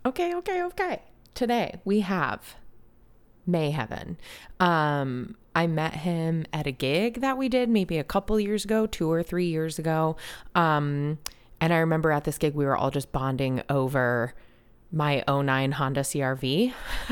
Okay. Today we have Mayheaven. I met him at a gig that we did maybe a couple years ago, 2 or 3 years ago. And I remember at this gig, we were all just bonding over my '09 Honda CRV.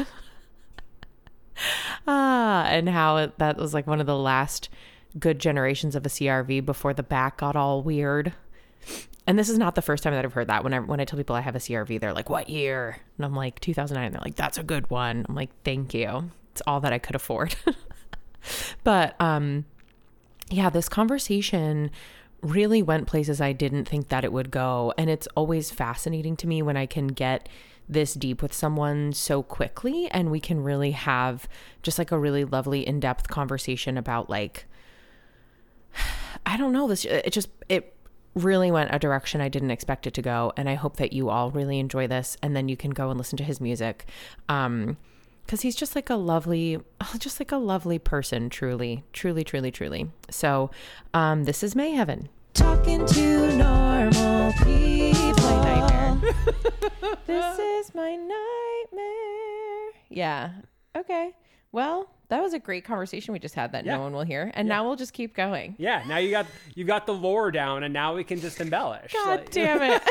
And how that was like one of the last good generations of a CRV before the back got all weird. And this is not the first time that I've heard that. When I tell people I have a CRV, they're like, what year? And I'm like, 2009. They're like, that's a good one. I'm like, thank you. It's all that I could afford. But yeah, this conversation really went places I didn't think that it would go. And it's always fascinating to me when I can get this deep with someone so quickly and we can really have just like a really lovely in-depth conversation about like, I don't know, it really went a direction I didn't expect it to go. And I hope that you all really enjoy this and then you can go and listen to his music. Cause he's just like a lovely person, truly. So, this is Mayheaven. Talking to normal people. My nightmare. This is my nightmare. Yeah. Okay. Well, that was a great conversation we just had that no one will hear. And now we'll just keep going. Yeah. Now you got the lore down and now we can just embellish. God damn it.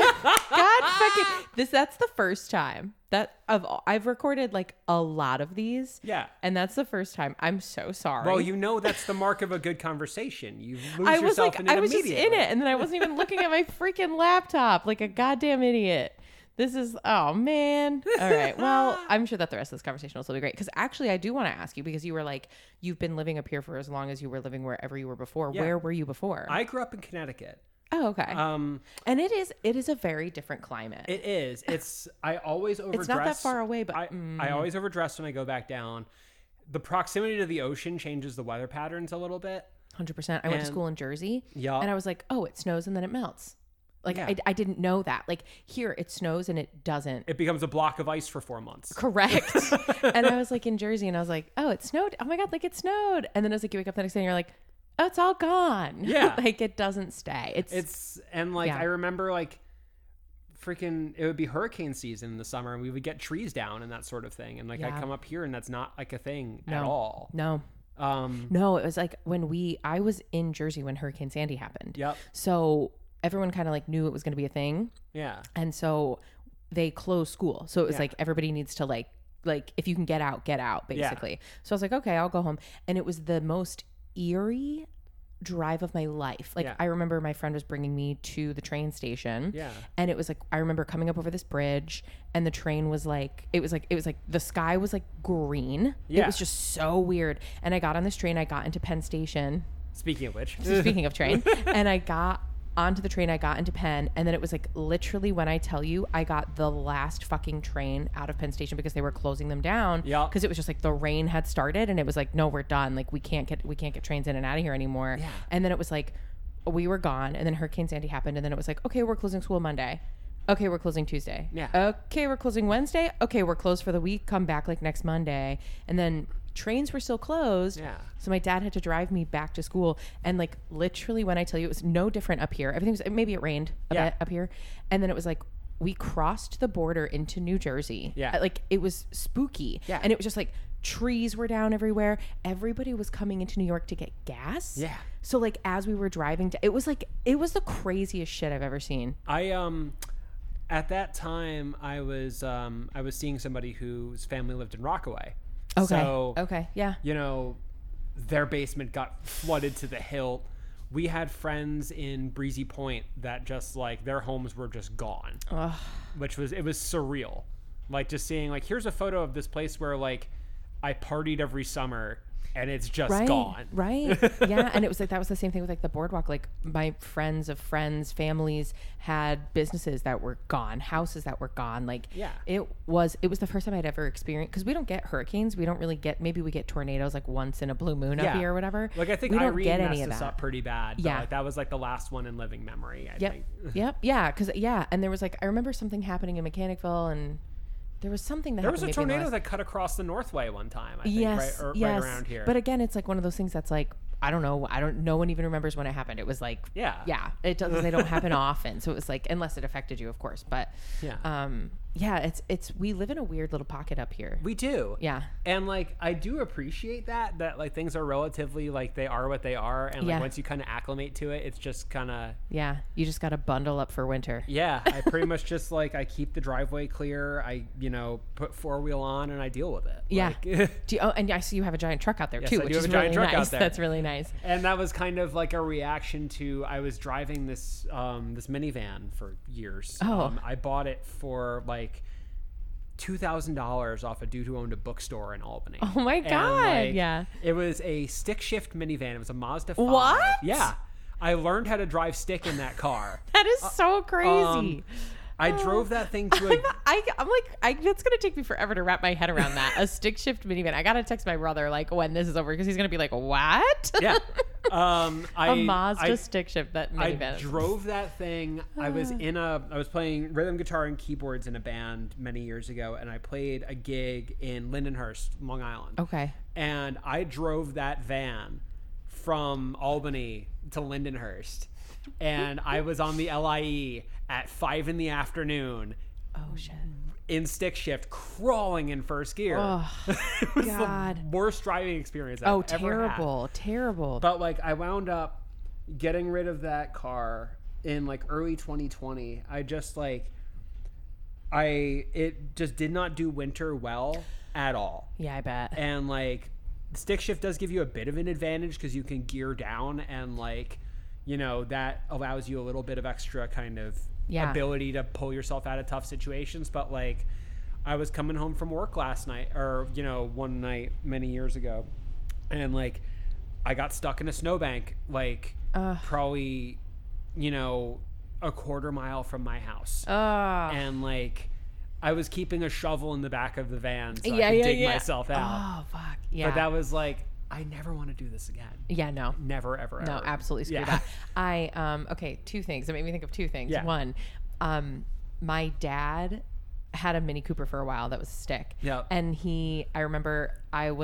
That's the first time that I've recorded like a lot of these. Yeah. And that's the first time. I'm so sorry. Well, that's the mark of a good conversation. You lose yourself in it I was immediately. just in it and then I wasn't even looking at my freaking laptop like a goddamn idiot. This is, oh man. All right. Well, I'm sure that the rest of this conversation will still be great. Because actually, I do want to ask you because you were like, you've been living up here for as long as you were living wherever you were before. Yeah. Where were you before? I grew up in Connecticut. Oh, okay. And it is a very different climate. It is. I always overdress. It's not that far away, but I always overdress when I go back down. The proximity to the ocean changes the weather patterns a little bit. 100%. I went to school in Jersey. Yeah. And I was like, oh, it snows and then it melts. Like, yeah. I didn't know that. Like, here, it snows and it doesn't. It becomes a block of ice for 4 months. Correct. And I was like in Jersey and I was like, oh, it snowed. Oh my God, like it snowed. And then I was like, you wake up the next day and you're like, oh, it's all gone. Yeah. Like, it doesn't stay. I remember like freaking, it would be hurricane season in the summer and we would get trees down and that sort of thing. And like, I come up here and that's not like a thing at all. No. No, it was like I was in Jersey when Hurricane Sandy happened. Yep. So everyone kind of like knew it was going to be a thing. Yeah. And so they closed school. So it was like, everybody needs to like if you can get out, basically. Yeah. So I was like, okay, I'll go home. And it was the most eerie drive of my life. Like I remember my friend was bringing me to the train station. Yeah. And it was like, I remember coming up over this bridge and the train was like, it was like the sky was like green. Yeah. It was just so weird. And I got on this train, I got into Penn Station. Speaking of which. Speaking of train. And I got onto the train, I got into Penn, and then it was like literally when I tell you I got the last fucking train out of Penn Station because they were closing them down. Yeah. Because it was just like the rain had started and it was like, no, we're done. Like we can't get trains in and out of here anymore. Yeah. And then it was like we were gone and then Hurricane Sandy happened and then it was like, okay, we're closing school Monday. Okay, we're closing Tuesday. Yeah. Okay, we're closing Wednesday. Okay, we're closed for the week. Come back like next Monday. And then trains were still closed. Yeah. So my dad had to drive me back to school. And like literally when I tell you, it was no different up here. Everything was, maybe it rained a bit up here. And then it was like, we crossed the border into New Jersey. Yeah. Like it was spooky. Yeah. And it was just like trees were down everywhere. Everybody was coming into New York to get gas. Yeah. So like as we were driving, it was the craziest shit I've ever seen. At that time I was seeing somebody whose family lived in Rockaway. Okay. So, okay. Yeah. You know, their basement got flooded to the hilt. We had friends in Breezy Point that just like their homes were just gone. Ugh. It was surreal. Like just seeing like, here's a photo of this place where like I partied every summer and it's just gone. Right. Yeah. And it was like, that was the same thing with like the boardwalk. Like my friends of friends, families had businesses that were gone, houses that were gone. Like it was the first time I'd ever experienced, because we don't get hurricanes. We don't really get, maybe we get tornadoes like once in a blue moon up here or whatever. Like I think we Irene don't get messed any of us that. up pretty bad. Yeah. Like that was like the last one in living memory, I think. Yep. Yeah. And there was like, I remember something happening in Mechanicville and there was something that happened. There was a tornado that cut across the Northway one time, I think, right around here. But again, it's like one of those things that's like, I don't know. No one even remembers when it happened. It was like, yeah, it doesn't, they don't happen often. So it was like, unless it affected you, of course. But, yeah, it's we live in a weird little pocket up here. We do. Yeah. And like I do appreciate that like things are relatively like they are what they are, and like once you kind of acclimate to it, it's just kind of you just got to bundle up for winter. Yeah, I pretty much just like I keep the driveway clear, I put 4-wheel on and I deal with it. Yeah. Like, and I see you have a giant truck out there too, I which do is have a giant really truck out nice. there. That's really nice. And that was kind of like a reaction to I was driving this this minivan for years. Oh. I bought it for like $2,000 off a dude who owned a bookstore in Albany. Oh my God. Yeah. It was a stick shift minivan. It was a Mazda 5. What? Yeah. I learned how to drive stick in that car. That is so crazy. I drove that thing to a... I'm like, it's going to take me forever to wrap my head around that. A stick shift minivan. I got to text my brother like when this is over because he's going to be like, what? Yeah. A Mazda stick shift that minivan. I drove that thing. I was playing rhythm guitar and keyboards in a band many years ago, and I played a gig in Lindenhurst, Long Island. Okay. And I drove that van from Albany to Lindenhurst, and I was on the LIE at 5 p.m. Oh shit. in stick shift, crawling in first gear. Oh, it was God. the worst driving experience I've ever had. Terrible. But like I wound up getting rid of that car in like early 2020. I just like it just did not do winter well at all. Yeah, I bet. And like stick shift does give you a bit of an advantage because you can gear down, and like that allows you a little bit of extra kind of ability to pull yourself out of tough situations. But like I was coming home from work last night, or one night many years ago, and like I got stuck in a snowbank like probably a quarter mile from my house. And like I was keeping a shovel in the back of the van so I could dig myself out. Oh fuck. Yeah. But that was like, I never want to do this again. Yeah, no. Never, ever, no, ever. absolutely screw that. Okay, two things. It made me think of two things. Yeah. One, my dad had a Mini Cooper for a while that was a stick. Yeah. And I remember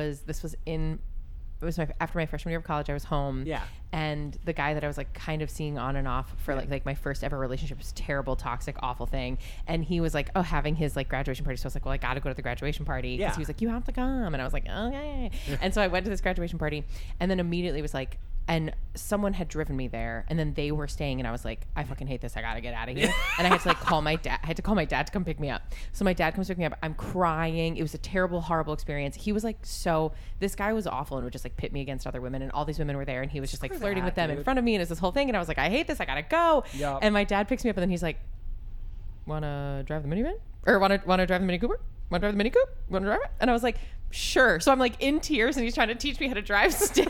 it was after my freshman year of college. I was home. Yeah. And the guy that I was like kind of seeing on and off for like my first ever relationship was terrible, toxic, awful thing. And he was like, having his like graduation party. So I was like, well, I got to go to the graduation party. Yeah. He was like, you have to come. And I was like, okay. And so I went to this graduation party, and then immediately was like, and someone had driven me there, and then they were staying, and I was like, I fucking hate this. I got to get out of here. And I had to like call my dad. I had to call my dad to come pick me up. So my dad comes pick me up. I'm crying. It was a terrible, horrible experience. He was like, this guy was awful and would just like pit me against other women, and all these women were there, and he was just like flirting with them in front of me, and it's this whole thing. And I was like, I hate this. I got to go. Yep. And my dad picks me up, and then he's like, want to drive the minivan? Or want to drive the Mini Cooper? Want to drive the Mini Coupe? Want to drive it? And I was like, sure. So I'm like in tears, and he's trying to teach me how to drive stick.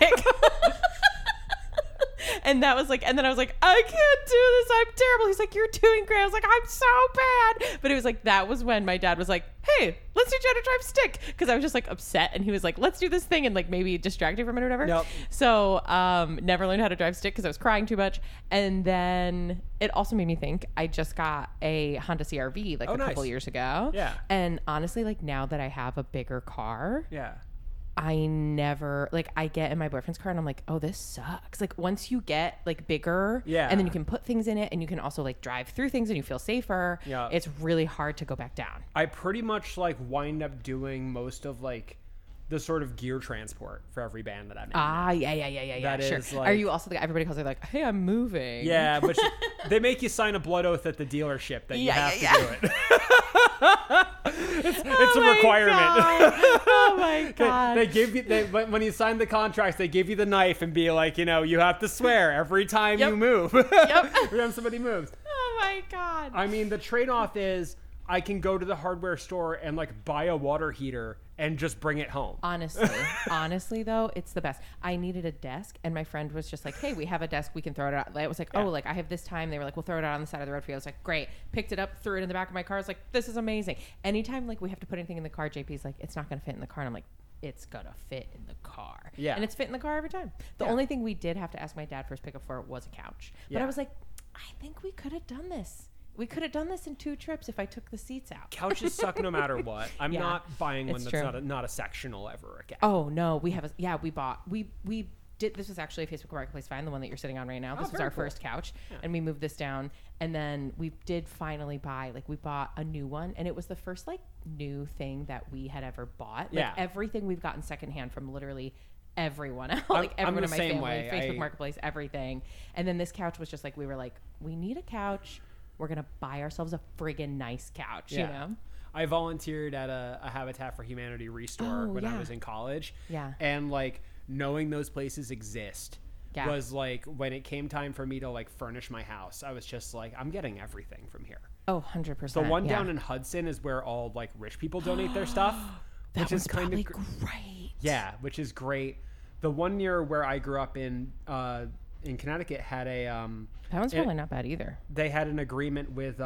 And that was like, and then I was like, I can't do this. I'm terrible. He's like, you're doing great. I was like, I'm so bad. But it was like, that was when my dad was like, hey, let's teach you how to drive stick. Because I was just like upset. And he was like, let's do this thing and like maybe distract you from it or whatever. Yep. So never learned how to drive stick because I was crying too much. And then it also made me think, I just got a Honda CR-V like couple years ago. Yeah. And honestly, like now that I have a bigger car. Yeah. I never I get in my boyfriend's car and I'm like, oh, this sucks. Like once you get like bigger, and then you can put things in it, and you can also like drive through things, and you feel safer. Yeah, it's really hard to go back down. I pretty much like wind up doing most of like the sort of gear transport for every band that I'm in. Yeah. That sure. is like, are you also the guy everybody calls it like, hey, I'm moving? Yeah, but they make you sign a blood oath at the dealership that you have to do it. It's a requirement. Oh my God. They give you when you sign the contracts, they give you the knife and be like, you have to swear every time you move. Every time somebody moves. Oh my God. I mean, the trade-off is I can go to the hardware store and like buy a water heater and just bring it home. Honestly though, it's the best. I needed a desk, and my friend was just like, hey, we have a desk, we can throw it out. I was like, oh, like I have this time. They were like, we'll throw it out on the side of the road for you. I was like, great. Picked it up, threw it in the back of my car. I was like, this is amazing. Anytime like we have to put anything in the car, JP's like, it's not going to fit in the car. And I'm like, it's gonna fit in the car. Yeah. And it's fit in the car every time. The only thing we did have to ask my dad for his pickup for was a couch. But I was like, I think we could have done this. We could have done this in 2 trips if I took the seats out. Couches suck no matter what. I'm not buying one that's not a sectional ever again. Oh no, we have we this was actually a Facebook Marketplace find, the one that you're sitting on right now. This was very our cool. first couch, and we moved this down, and then we did finally buy, like, we bought a new one, and it was the first like new thing that we had ever bought. Like everything we've gotten secondhand from literally everyone else, like everyone in my family, Facebook Marketplace, everything. And then this couch was just like, we were like, we need a couch. We're gonna buy ourselves a friggin' nice couch, you know. I volunteered at a Habitat for Humanity restore when I was in college. Yeah. And like knowing those places exist was like when it came time for me to like furnish my house, I was just like, I'm getting everything from here. Oh, 100%. The one down in Hudson is where all like rich people donate their stuff. Which is kind of great. Yeah, which is great. The one near where I grew up in Connecticut had a that one's probably not bad either. They had an agreement with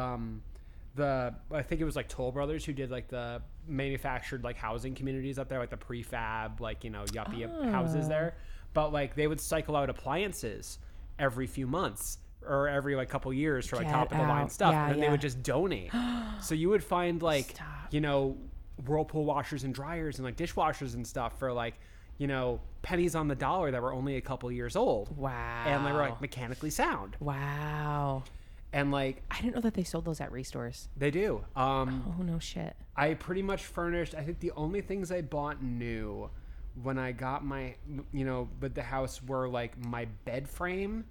I think it was like Toll Brothers who did like the manufactured like housing communities up there, like the prefab, like, you know, yuppie houses there. But like they would cycle out appliances every few months or every like couple years for like top of the line stuff, and then they would just donate. So you would find like you know, Whirlpool washers and dryers and like dishwashers and stuff for like, you know, pennies on the dollar that were only a couple years old. Wow. And they were like mechanically sound. Wow. And like, I didn't know that they sold those at restores. They do. Oh no shit. I pretty much furnished, I think the only things I bought new when I got my, you know, with the house were like my bed frame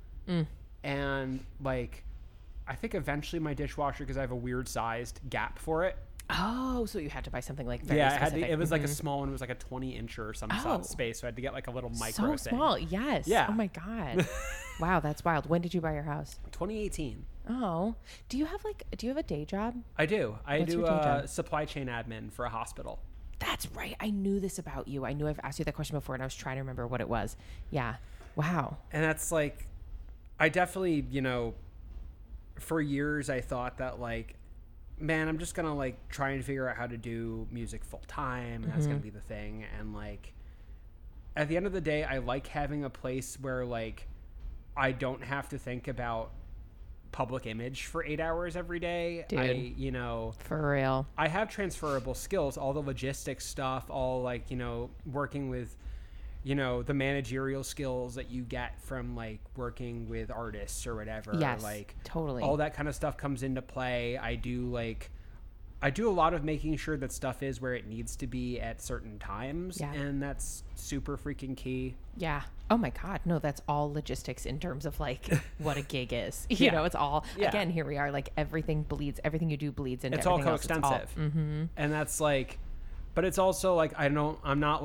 and like, I think eventually my dishwasher, because I have a weird sized gap for it. Oh, so you had to buy something like very specific. It was like a small one. It was like a 20-inch or some space. So I had to get like a little micro so small. Yes. Yeah. Oh my God. Wow, that's wild. When did you buy your house? 2018. Oh, do you have a day job? I do. I do supply chain admin for a hospital. That's right. I knew this about you. I knew I've asked you that question before, and I was trying to remember what it was. Yeah. Wow. And that's like, I definitely, you know, for years I thought that like, man, I'm just gonna like try and figure out how to do music full time, and that's gonna be the thing. And like, at the end of the day, I like having a place where like I don't have to think about public image for 8 hours every day. Dude, you know, for real, I have transferable skills, all the logistics stuff, all like, you know, working with, you know, the managerial skills that you get from like working with artists or whatever. Yes, like totally. All that kind of stuff comes into play. I do a lot of making sure that stuff is where it needs to be at certain times. Yeah. And that's super freaking key. Yeah. Oh my God. No, that's all logistics in terms of like what a gig is. You know, it's all, again, here we are, like everything you do bleeds into it's all everything else. coextensive. And that's like, but it's also like, I'm not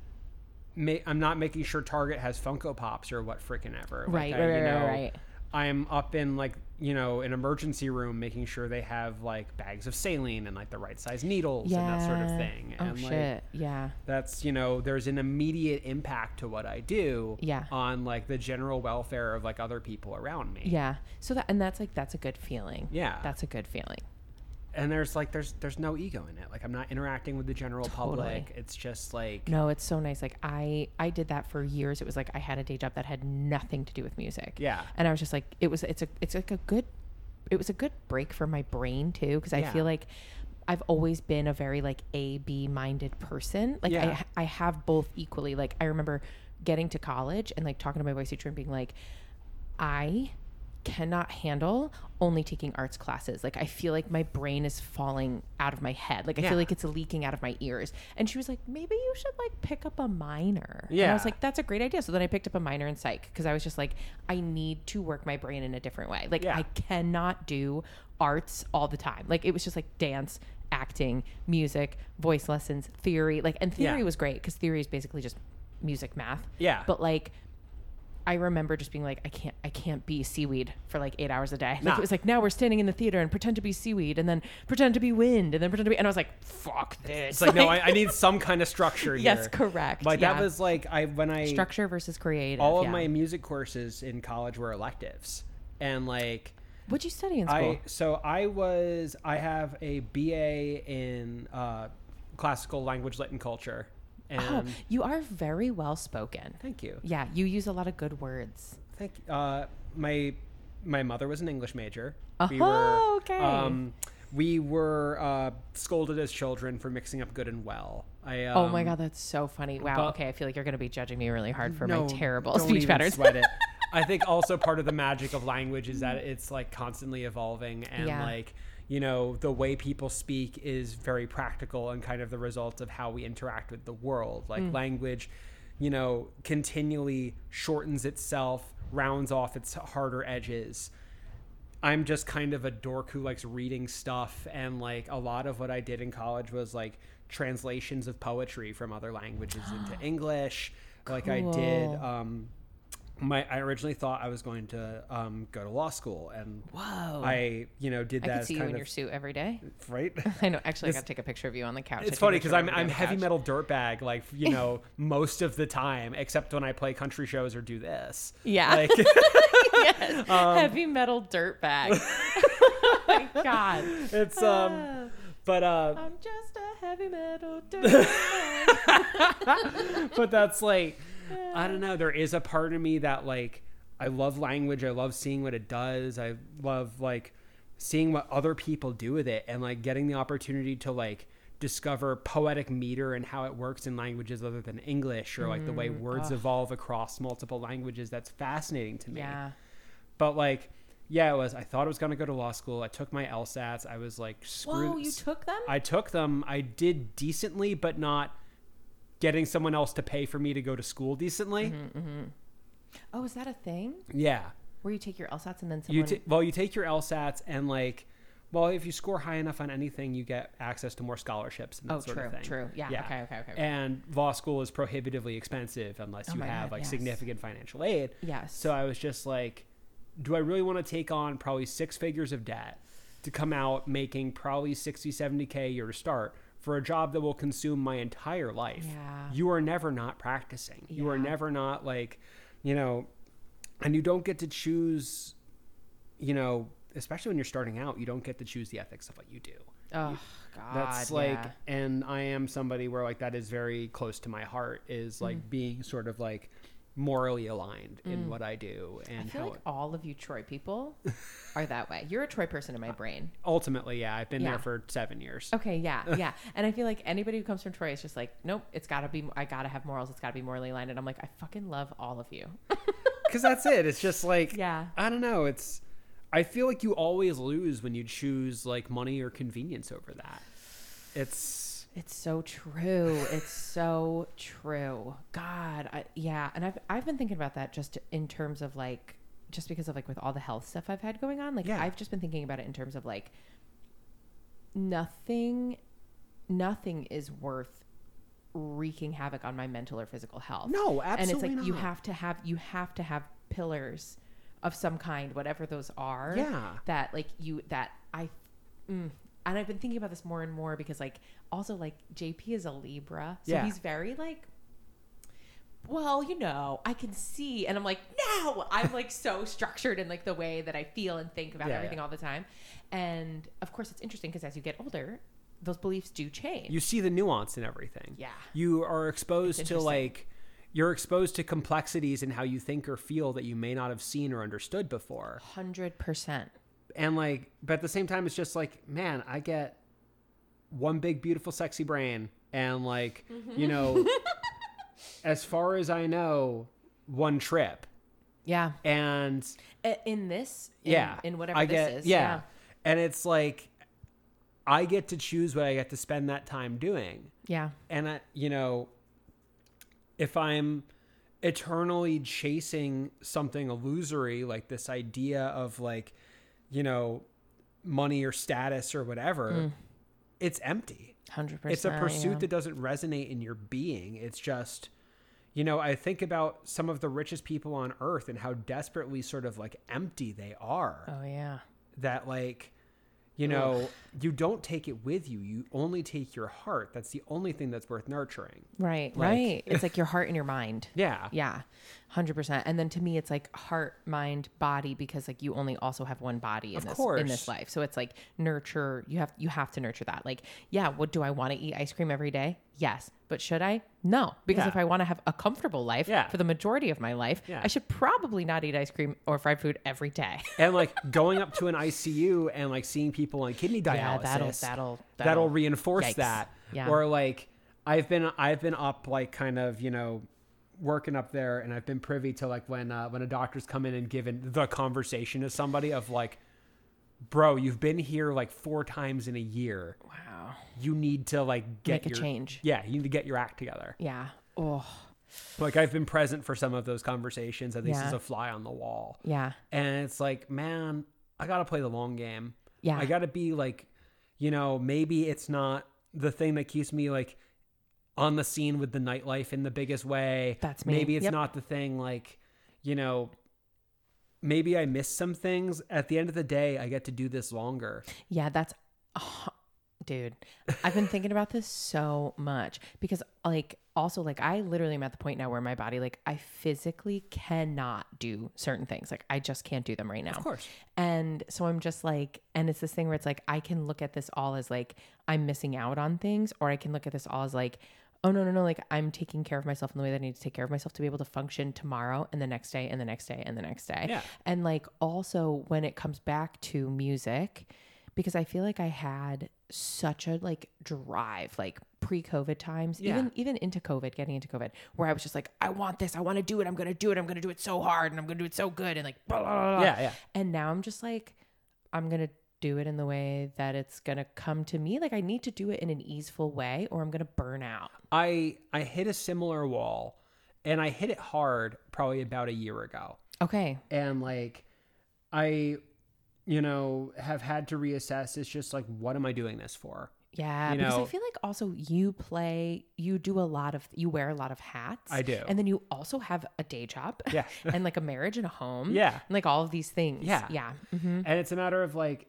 making sure Target has Funko Pops or what freaking ever. Like Right. I'm up in like, you know, an emergency room making sure they have like bags of saline and like the right size needles and that sort of thing. Oh, and shit. Yeah. That's, you know, there's an immediate impact to what I do Yeah. on like the general welfare of like other people around me. Yeah. So that's a good feeling. Yeah. That's a good feeling. And there's no ego in it. Like I'm not interacting with the general public. It's just like, no, it's so nice. Like I did that for years. It was like I had a day job that had nothing to do with music. Yeah. And I was just like, it was a good break for my brain too. Cause I feel like I've always been a very like A-B minded person. Like I have both equally. Like I remember getting to college and like talking to my voice teacher and being like, I cannot handle only taking arts classes. Like I feel like my brain is falling out of my head. Like I feel like it's leaking out of my ears. And she was like, maybe you should like pick up a minor. Yeah. And I was like, that's a great idea. So then I picked up a minor in psych because I was just like, I need to work my brain in a different way. Like I cannot do arts all the time. Like it was just like dance, acting, music, voice lessons, theory. Like, and theory was great because theory is basically just music, math. Yeah. But like, I remember just being like, I can't be seaweed for like 8 hours a day. Like it was like, now we're standing in the theater and pretend to be seaweed and then pretend to be wind and then pretend to be, and I was like, fuck this. It's like, no, I need some kind of structure here. Yes, correct. Like that was like, structure versus creative. All of my music courses in college were electives. And like, what'd you study in school? I have a BA in classical language, lit, and culture. And you are very well spoken. Thank you. Yeah, you use a lot of good words. Thank you. My mother was an English major. Okay. We were scolded as children for mixing up good and well. Oh my God, that's so funny. Wow. Okay, I feel like you're going to be judging me really hard for my terrible don't speech even patterns. Sweat it. I think also part of the magic of language is that it's like constantly evolving, and like, you know, the way people speak is very practical and kind of the result of how we interact with the world. Like language, you know, continually shortens itself, rounds off its harder edges. I'm just kind of a dork who likes reading stuff, and like a lot of what I did in college was like translations of poetry from other languages into English. Like I did I originally thought I was going to go to law school, and I, you know, did that. I could see you in your suit every day, right? I know. Actually, I got to take a picture of you on the couch. It's funny because I'm heavy metal dirtbag, like, you know, most of the time, except when I play country shows or do this. Yeah, like, yes. Heavy metal dirtbag. Oh my God, it's but I'm just a heavy metal dirtbag. But that's like, I don't know. There is a part of me that, like, I love language. I love seeing what it does. I love, like, seeing what other people do with it, and, like, getting the opportunity to, like, discover poetic meter and how it works in languages other than English, or, like, the way words evolve across multiple languages. That's fascinating to me. Yeah. But, like, yeah, I thought I was going to go to law school. I took my LSATs. I was, like, screwed. Whoa, you took them? I took them. I did decently, but not getting someone else to pay for me to go to school decently. Oh, is that a thing? Yeah. Where you take your LSATs and then someone... You take your LSATs, and like, well, if you score high enough on anything, you get access to more scholarships and that sort of thing. True. Yeah. Okay. And law school is prohibitively expensive unless you have significant financial aid. Yes. So I was just like, do I really want to take on probably 6 figures of debt to come out making probably 60, 70K a year to start for a job that will consume my entire life? Yeah. You are never not practicing. Yeah. You are never not, like, you know, and you don't get to choose, you know, especially when you're starting out, you don't get to choose the ethics of what you do. Oh, God. That's like, and I am somebody where, like, that is very close to my heart, is like being sort of like morally aligned in what I do. And I feel like all of you Troy people are that way. You're a Troy person in my brain. Ultimately, yeah. I've been there for 7 years. Okay, yeah. And I feel like anybody who comes from Troy is just like, nope, it's got to be, I got to have morals. It's got to be morally aligned. And I'm like, I fucking love all of you. Because that's it. It's just like, I don't know. I feel like you always lose when you choose like money or convenience over that. It's so true. It's so true. God. And I've been thinking about that just in terms of like, just because of like with all the health stuff I've had going on. Like I've just been thinking about it in terms of like, nothing is worth wreaking havoc on my mental or physical health. No, absolutely. And it's like, not. you have to have pillars of some kind, whatever those are. Yeah. And I've been thinking about this more and more because, like, also, like, JP is a Libra. So he's very, like, well, you know, I can see. And I'm like, no, I'm, like, so structured in, like, the way that I feel and think about everything all the time. And, of course, it's interesting because as you get older, those beliefs do change. You see the nuance in everything. Yeah. You are exposed to, like, you're exposed to complexities in how you think or feel that you may not have seen or understood before. 100%. And like, but at the same time, it's just like, man, I get one big, beautiful, sexy brain. And like, you know, as far as I know, one trip. Yeah. And in this, in whatever this is. Yeah. And it's like, I get to choose what I get to spend that time doing. Yeah. And I, you know, if I'm eternally chasing something illusory, like this idea of like, you know, money or status or whatever, it's empty. 100%. It's a pursuit that doesn't resonate in your being. It's just, you know, I think about some of the richest people on earth and how desperately sort of like empty they are. Oh, yeah. That like, you know, you don't take it with you. You only take your heart. That's the only thing that's worth nurturing. Right, right. It's like your heart and your mind. Yeah. Yeah, 100%. And then to me, it's like heart, mind, body, because like you only also have one body in this life. So it's like nurture. You have to nurture that. Like, yeah, what do I want to eat ice cream every day? Yes. But should I? No. Because Yeah. if I want to have a comfortable life Yeah. for the majority of my life, Yeah. I should probably not eat ice cream or fried food every day. And like going up to an ICU and like seeing people on kidney dialysis, that'll reinforce yikes. that. Yeah. Or like I've been up like kind of, you know, working up there, and I've been privy to like when a doctor's come in and given the conversation to somebody of like, bro, you've been here like 4 times in a year. Wow. You need to like Make a change. Yeah, you need to get your act together. Yeah. Oh. Like I've been present for some of those conversations, at least Yeah. as a fly on the wall. Yeah. And it's like, man, I got to play the long game. Yeah. I got to be like, you know, maybe it's not the thing that keeps me like on the scene with the nightlife in the biggest way. That's me. Maybe it's Yep. not the thing like, you know, maybe I miss some things. At the end of the day, I get to do this longer. Yeah, that's, dude, I've been thinking about this so much because like, also like I literally am at the point now where my body, like I physically cannot do certain things. Like I just can't do them right now. Of course. And so I'm just like, and it's this thing where it's like, I can look at this all as like, I'm missing out on things, or I can look at this all as like, oh no, like I'm taking care of myself in the way that I need to take care of myself to be able to function tomorrow and the next day and the next day and the next day. Yeah. And like also when it comes back to music, because I feel like I had such a like drive, like pre-COVID times, even into COVID, getting into COVID, where I was just like, I want this, I want to do it, I'm going to do it, I'm going to do it so hard, and I'm going to do it so good, and like, blah, blah, blah, blah. Yeah. And now I'm just like, I'm going to do it in the way that it's going to come to me. Like I need to do it in an easeful way or I'm going to burn out. I hit a similar wall, and I hit it hard probably about a year ago. Okay. And like, I, you know, have had to reassess. It's just like, what am I doing this for? Yeah, You because know- I feel like also you wear a lot of hats. I do. And then you also have a day job. Yeah. And like a marriage and a home. Yeah. And like all of these things. Yeah. Yeah. Mm-hmm. And it's a matter of like,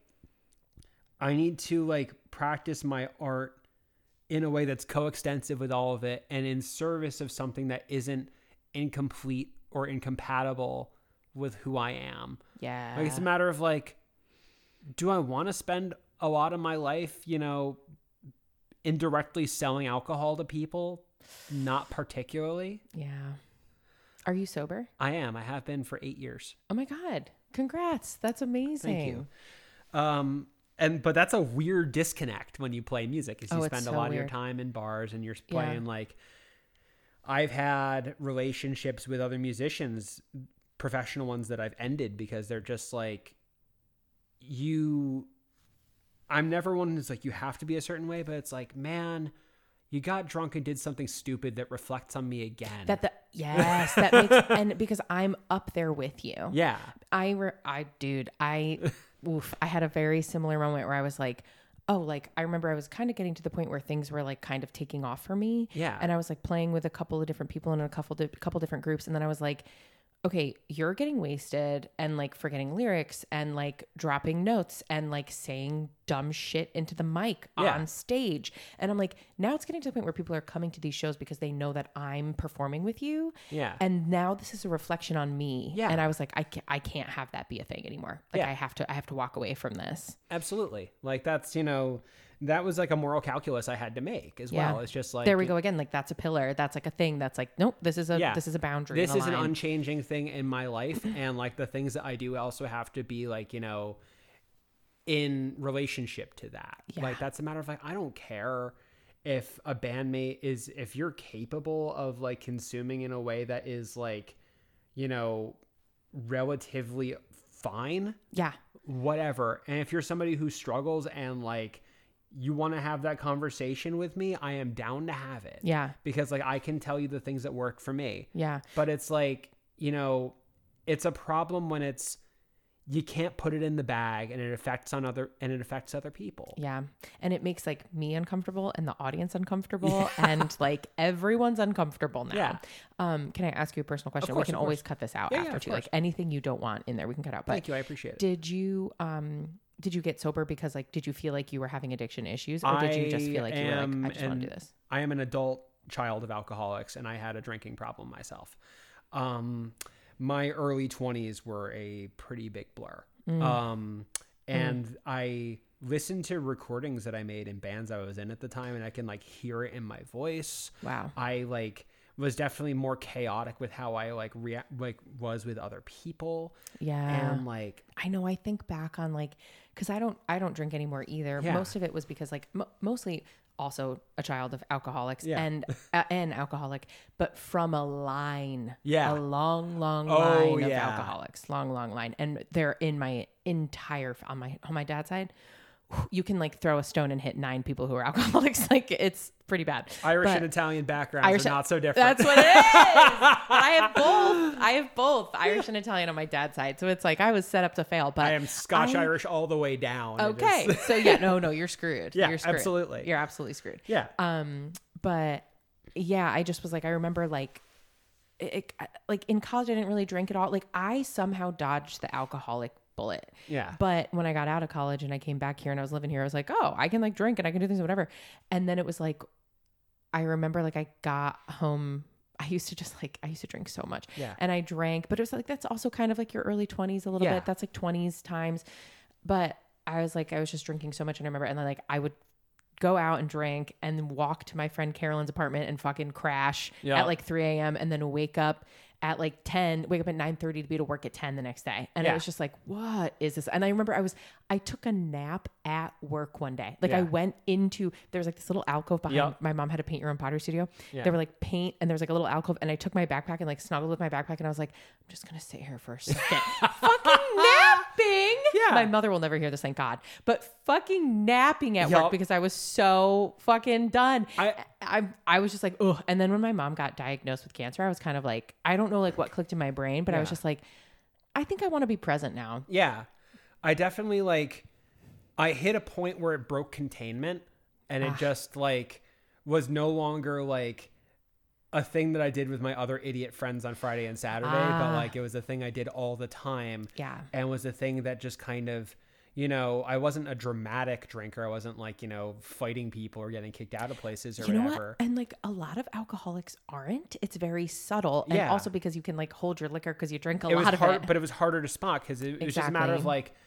I need to like practice my art in a way that's coextensive with all of it and in service of something that isn't incomplete or incompatible with who I am. Yeah. Like it's a matter of like, do I want to spend a lot of my life, you know, indirectly selling alcohol to people? Not particularly. Yeah. Are you sober? I am. I have been for 8 years. Oh my God. Congrats. That's amazing. Thank you. But that's a weird disconnect when you play music, is you Oh, spend it's a so lot of your weird. time in bars and you're playing like, I've had relationships with other musicians, professional ones that I've ended because they're just like, I'm never one who's like, you have to be a certain way, but it's like, man, you got drunk and did something stupid that reflects on me again. Yes, that makes, and because I'm up there with you. Yeah. I had a very similar moment where I was like, oh, like I remember I was kind of getting to the point where things were like kind of taking off for me. Yeah. And I was like playing with a couple of different people in a couple different groups. And then I was like, okay, you're getting wasted and like forgetting lyrics and like dropping notes and like saying dumb shit into the mic on stage. And I'm like, now it's getting to the point where people are coming to these shows because they know that I'm performing with you. Yeah. And now this is a reflection on me. Yeah. And I was like, I can't have that be a thing anymore. Like Yeah. I have to walk away from this. Absolutely. Like that's, you know, that was like a moral calculus I had to make as well. It's just like, there we go again. Like that's a pillar. That's like a thing. That's like, nope, this is a boundary. This and a is an line. unchanging thing in my life. And like the things that I do also have to be like, you know, in relationship to that. Yeah. Like that's a matter of like, I don't care if a bandmate if you're capable of like consuming in a way that is like, you know, relatively fine. Yeah. Whatever. And if you're somebody who struggles and like, you want to have that conversation with me, I am down to have it. Yeah. Because like I can tell you the things that work for me. Yeah. But it's like, you know, it's a problem when you can't put it in the bag and it affects other people. Yeah. And it makes like me uncomfortable and the audience uncomfortable and like everyone's uncomfortable now. Yeah. Can I ask you a personal question? Course, we can of always course. cut this out Yeah, after of too. course. Like anything you don't want in there, we can cut out. But Thank you. I appreciate it. did you get sober because like, did you feel like you were having addiction issues or did you just feel like you were like, I just want to do this? I am an adult child of alcoholics and I had a drinking problem myself. My early 20s were a pretty big blur. And I listen to recordings that I made in bands I was in at the time, and I can like hear it in my voice. Wow. I like was definitely more chaotic with how I like was with other people. Yeah. And like, I know, I think back on like, cause I don't drink anymore either. Yeah. Most of it was because like mostly also a child of alcoholics Yeah. and an alcoholic, but from a line, Yeah. a long line of alcoholics, long line. And they're in my entire, on my dad's side, you can like throw a stone and hit 9 people who are alcoholics. Like it's pretty bad. Irish But and Italian backgrounds are not so different. That's what it is. I have both Irish and Italian on my dad's side. So it's like I was set up to fail, but I am Scotch-Irish all the way down. Okay. So yeah, no, you're screwed. Yeah, you're screwed. absolutely. You're absolutely screwed. Yeah. But yeah, I just was like, I remember like, like in college, I didn't really drink at all. Like I somehow dodged the alcoholic bullet. Yeah. But when I got out of college and I came back here and I was living here, I was like, oh, I can like drink and I can do things, whatever. And then it was like, I remember like I got home. I used to drink so much. Yeah. And I drank, but it was like, that's also kind of like your early 20s a little Yeah. bit. That's like 20s times. But I was just drinking so much. And I remember, and then like I would go out and drink and then walk to my friend Carolyn's apartment and fucking crash Yeah. at like 3 a.m. and then wake up at like 10, wake up at 9:30 to be to work at 10 the next day. And Yeah. I was just like, what is this? And I remember I took a nap at work one day. Like I Yeah. went into, there was like this little alcove behind, Yep. my mom had a paint your own pottery studio. Yeah. There were like paint and there was like a little alcove and I took my backpack and like snuggled with my backpack and I was like, I'm just going to sit here for a second. Fucking napping. Yeah. My mother will never hear this, thank God. But fucking napping at work Yup. because I was so fucking done. I- I was just like, ugh. And then when my mom got diagnosed with cancer, I was kind of like, I don't know like what clicked in my brain, but I was Yeah. just like, I think I want to be present now. Yeah. I definitely like, I hit a point where it broke containment and it just like was no longer like a thing that I did with my other idiot friends on Friday and Saturday, but like it was a thing I did all the time. Yeah. And was a thing that just kind of, you know, I wasn't a dramatic drinker. I wasn't like, you know, fighting people or getting kicked out of places or You know whatever. what? And like a lot of alcoholics aren't. It's very subtle. And Yeah. also because you can like hold your liquor because you drink a It was lot of hard, it. but it was harder to spot because it was just a matter of Exactly. like,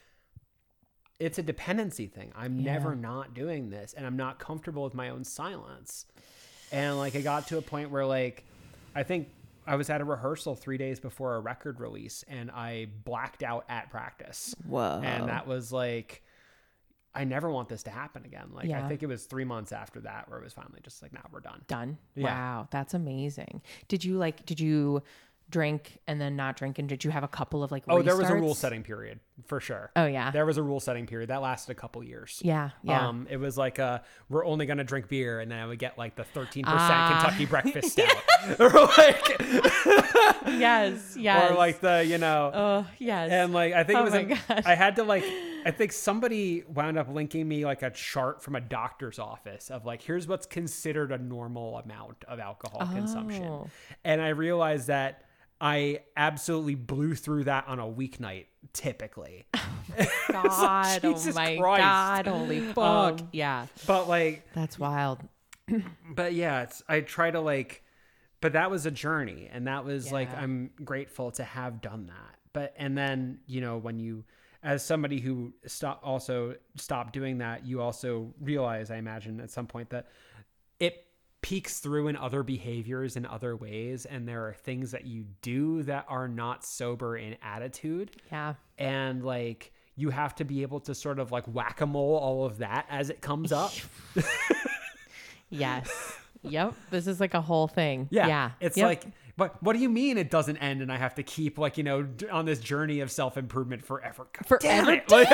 it's a dependency thing. I'm Yeah. never not doing this and I'm not comfortable with my own silence. And like, it got to a point where like, I think I was at a rehearsal 3 days before a record release and I blacked out at practice. Whoa. And that was like, I never want this to happen again. Like, Yeah. I think it was 3 months after that where it was finally just like, nah, we're done. Done. Yeah. Wow. That's amazing. Did you drink and then not drink? And did you have a couple of like Oh, there was a restarts? rule setting period for sure. Oh yeah. There was a rule setting period that lasted a couple years. Yeah. Yeah. It was like we're only gonna drink beer, and then I would get like the 13% Kentucky breakfast stout, or like yes. Yes. or like the, you know, Oh yes. and like I think Oh it was my gosh. I had to like, I think somebody wound up linking me like a chart from a doctor's office of like, here's what's considered a normal amount of alcohol consumption, Oh. and I realized that I absolutely blew through that on a weeknight typically. God. Jesus Oh my Christ. God. Holy fuck. Yeah. But like, That's wild. but yeah, I try to like, but that was a journey, and that was like, Yeah. I'm grateful to have done that. But, and then, you know, when you, as somebody who stopped doing that, you also realize, I imagine at some point, that it peeks through in other behaviors in other ways. And there are things that you do that are not sober in attitude. Yeah. And like, you have to be able to sort of like whack-a-mole all of that as it comes up. Yes. Yep. This is like a whole thing. Yeah. Yeah. It's Yep. like, but what do you mean it doesn't end and I have to keep like, you know, on this journey of self-improvement forever? God damn Forever. it. Like,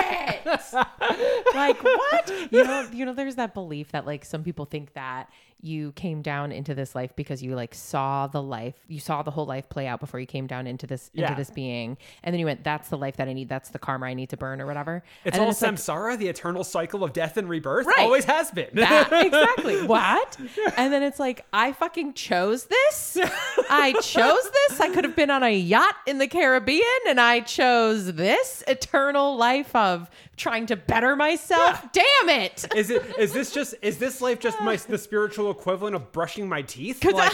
Like what? You know, there's that belief that like some people think that you came down into this life because you like saw the whole life play out before you came down into this being, and then you went, that's the life that I need, that's the karma I need to burn or whatever. it's and all then samsara, the eternal cycle of death and rebirth. Right. Always has been. That, exactly. What? And then it's like, I fucking chose this. I chose this. I could have been on a yacht in the Caribbean, and I chose this eternal life of trying to better myself. Damn it. Is this life just the spiritual equivalent of brushing my teeth? Like,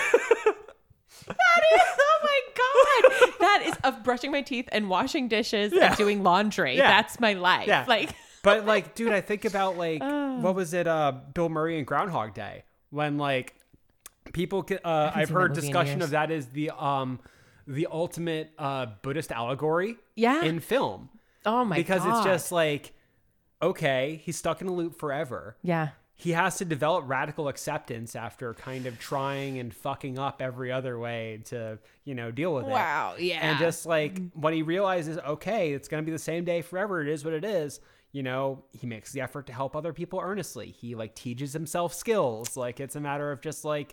That is, oh my God. That is of brushing my teeth and washing dishes and doing laundry. Yeah. That's my life. Yeah. Like, But like, dude, I think about like, what was it? Bill Murray and Groundhog Day, when like people, I've heard discussion of that is the ultimate Buddhist allegory in film. Oh my God. Because it's just like, okay, he's stuck in a loop forever. Yeah. He has to develop radical acceptance after kind of trying and fucking up every other way to, deal with it. Wow. Yeah. And just like when he realizes, okay, it's going to be the same day forever. It is what it is. He makes the effort to help other people earnestly. He like teaches himself skills. Like it's a matter of just like,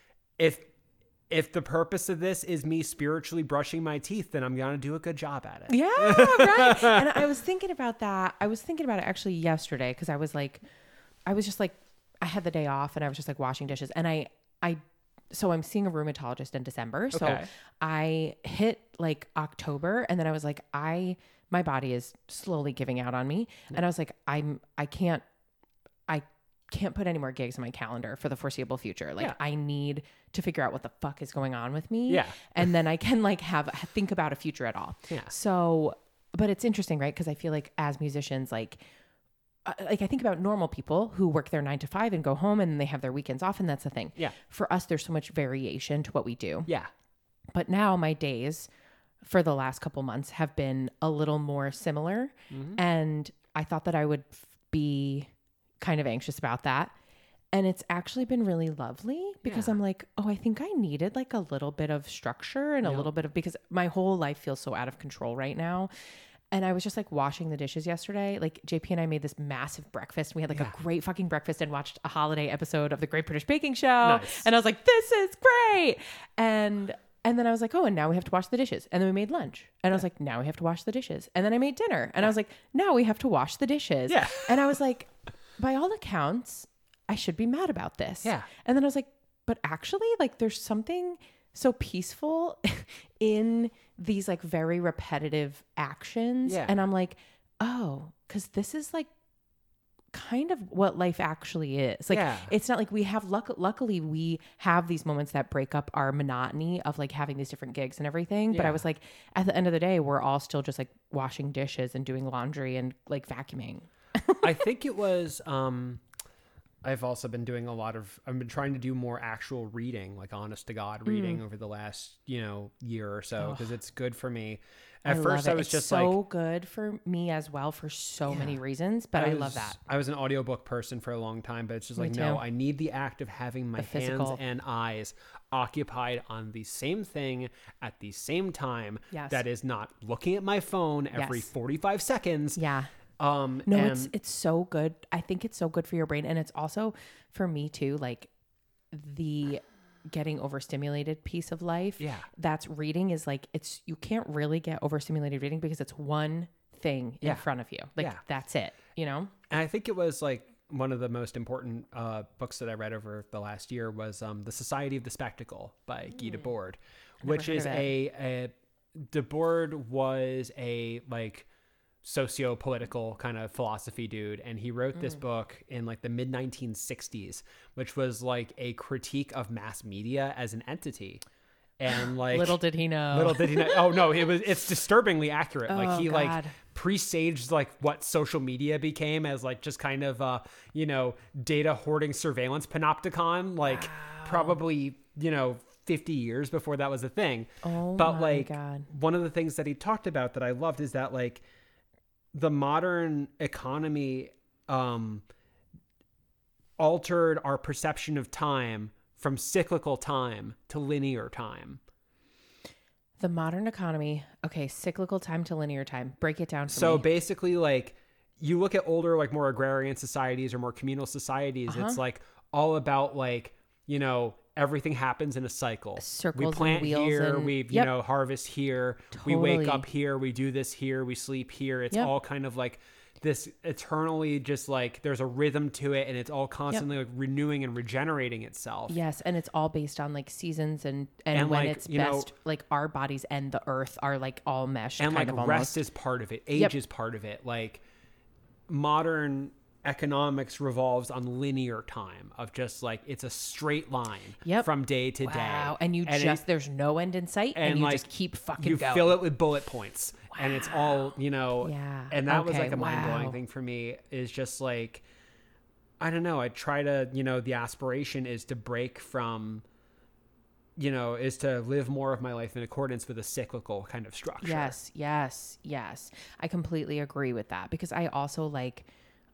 if the purpose of this is me spiritually brushing my teeth, then I'm going to do a good job at it. Yeah, right. And I was thinking about that. I was thinking about it actually yesterday because I was just like, I had the day off and I was just like washing dishes. And so I'm seeing a rheumatologist in December. So I hit like October and then I was like, my body is slowly giving out on me. And I was like, I can't put any more gigs in my calendar for the foreseeable future. Like I need to figure out what the fuck is going on with me. Yeah. And then I can like think about a future at all. Yeah. So, but it's interesting, right? Cause I feel like as musicians, like I think about normal people who work their 9 to 5 and go home and they have their weekends off. And that's the thing. Yeah. For us, there's so much variation to what we do. Yeah. But now my days for the last couple months have been a little more similar. Mm-hmm. And I thought that I would be kind of anxious about that. And it's actually been really lovely because I'm like, I think I needed like a little bit of structure and a little bit of, because my whole life feels so out of control right now. And I was just like washing the dishes yesterday. Like JP and I made this massive breakfast. We had like a great fucking breakfast and watched a holiday episode of the Great British Baking Show. Nice. And I was like, this is great. And then I was like, and now we have to wash the dishes. And then we made lunch. And I was like, now we have to wash the dishes. And then I made dinner. And I was like, now we have to wash the dishes. Yeah. And I was like, by all accounts, I should be mad about this. Yeah. And then I was like, but actually, like, there's something so peaceful in these like very repetitive actions. Yeah. And I'm like, because this is like kind of what life actually is. Like, it's not like we have luckily we have these moments that break up our monotony of like having these different gigs and everything. But I was like, at the end of the day, we're all still just like washing dishes and doing laundry and like vacuuming. I think it was, I've also been doing I've been trying to do more actual reading, like honest to God reading over the last, year or so, because it's good for me. At first I was it's just so good for me as well for so many reasons, but I love that. I was an audiobook person for a long time, but it's just like, no, I need the act of having my hands and eyes occupied on the same thing at the same time. Yes. That is not looking at my phone every 45 seconds. Yeah. It's so good. I think it's so good for your brain. And it's also for me too, like the getting overstimulated piece of life. Yeah. That's reading is like, you can't really get overstimulated reading because it's one thing in front of you. Like that's it, And I think it was like one of the most important books that I read over the last year was The Society of the Spectacle by Guy Debord, which is Debord was a like socio-political kind of philosophy dude, and he wrote this book in like the mid 1960s, which was like a critique of mass media as an entity. And like little did he know. Oh no, it's disturbingly accurate. Like like presaged like what social media became as like just kind of data hoarding surveillance panopticon, like probably 50 years before that was a thing. But like one of the things that he talked about that I loved is that like the modern economy altered our perception of time from cyclical time to linear time. The modern economy. Okay. Cyclical time to linear time. Break it down for me. So basically like you look at older, like more agrarian societies or more communal societies. It's like all about like, everything happens in a cycle. Circles, we plant and wheels here, and, we harvest here, we wake up here, we do this here, we sleep here. It's all kind of like this eternally just like there's a rhythm to it, and it's all constantly like renewing and regenerating itself. Yes, and it's all based on like seasons and when like, it's best, like our bodies and the earth are like all meshed. And kind like of rest is part of it. Age is part of it. Like modern economics revolves on linear time of just like it's a straight line from day to day. And there's no end in sight, and you like, just keep fucking going. You fill it with bullet points, and it's all, and that was like a mind-blowing thing for me, is just like, I don't know, I try to, the aspiration is to break from, is to live more of my life in accordance with a cyclical kind of structure. Yes. I completely agree with that, because I also like,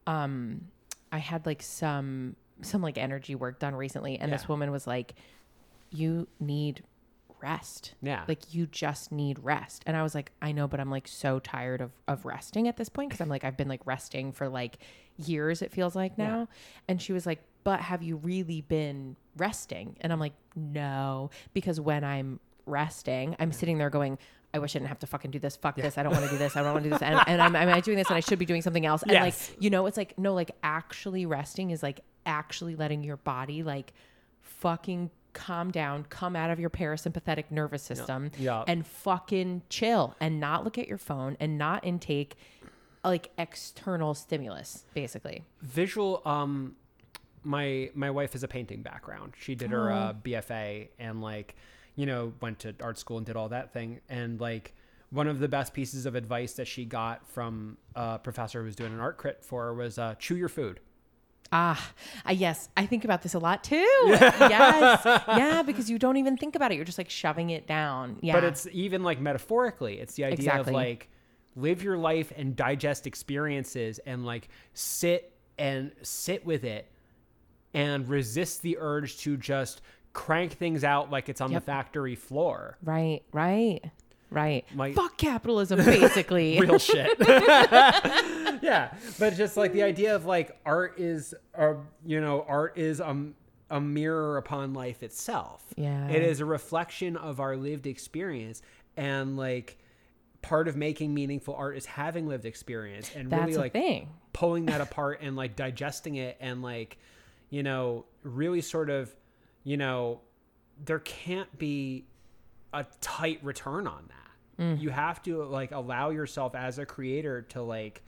I had like some like energy work done recently, and this woman was like, you need rest. Yeah. Like you just need rest. And I was like, I know, but I'm like so tired of resting at this point. Cause I'm like, I've been like resting for like years, it feels like now. Yeah. And she was like, but have you really been resting? And I'm like, no, because when I'm resting, I'm sitting there going, I wish I didn't have to fucking do this. Fuck this. I don't want to do this. I don't want to do this. And I'm doing this, and I should be doing something else. And like, it's like, no, like actually resting is like actually letting your body like fucking calm down, come out of your parasympathetic nervous system and fucking chill, and not look at your phone, and not intake like external stimulus, basically. Visual, my wife has a painting background. She did her BFA, and like, went to art school and did all that thing. And like, one of the best pieces of advice that she got from a professor who was doing an art crit for her was chew your food. Yes. I think about this a lot too. Yes. Yeah. Because you don't even think about it. You're just like shoving it down. Yeah. But it's even like metaphorically, it's the idea of like, live your life and digest experiences, and like sit with it, and resist the urge to just crank things out like it's on the factory floor. Right. Fuck capitalism, basically. Real shit. Yeah. But just like the idea of like art is a mirror upon life itself. Yeah. It is a reflection of our lived experience, and like part of making meaningful art is having lived experience, and that's really like thing. Pulling that apart and like digesting it, and like, really sort of, there can't be a tight return on that. You have to like allow yourself as a creator to like,